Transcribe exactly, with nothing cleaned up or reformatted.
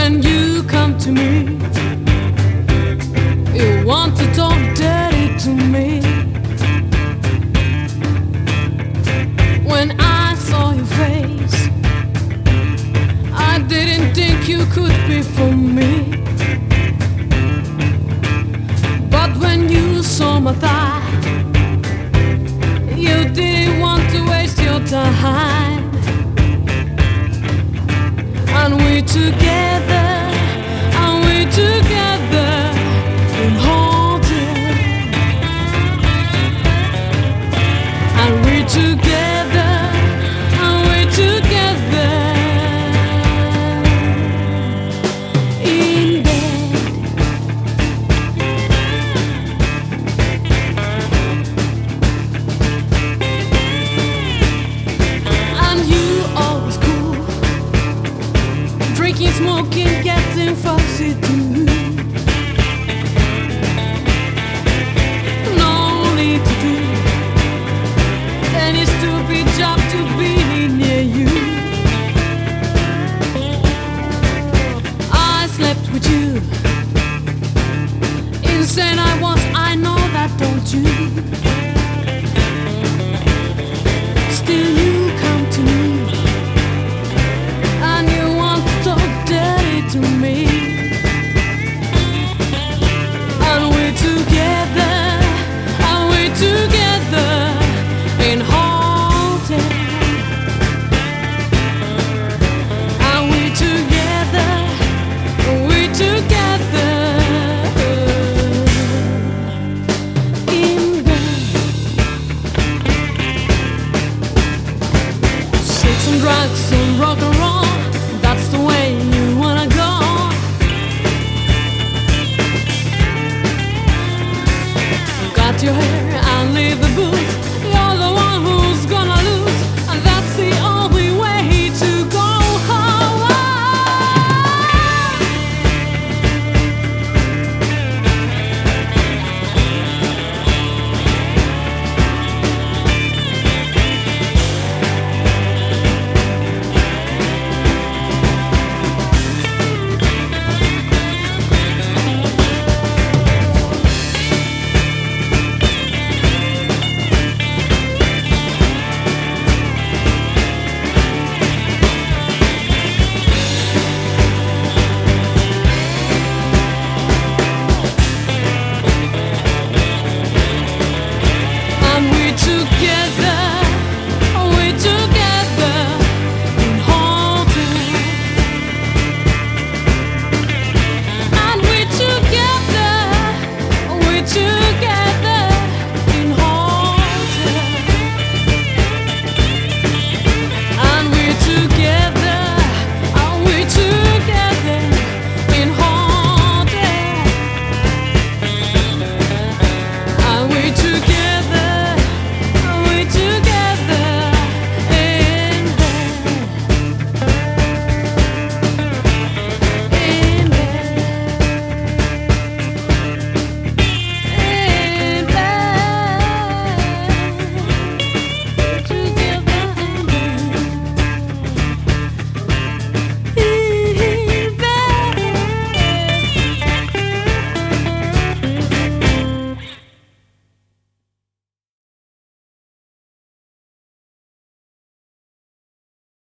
When you come to me, you want to talk dirty to me. When I saw your face, I didn't think you could be for me. But when you saw my thigh, you didn't want to waste your time. And we together, and we together in haunted. And we together, and we together in bed. And you always cool, drinking, smoking, getting fussy too. No need to do any stupid job to be near you. I slept with you, insane I was, I know that, don't you?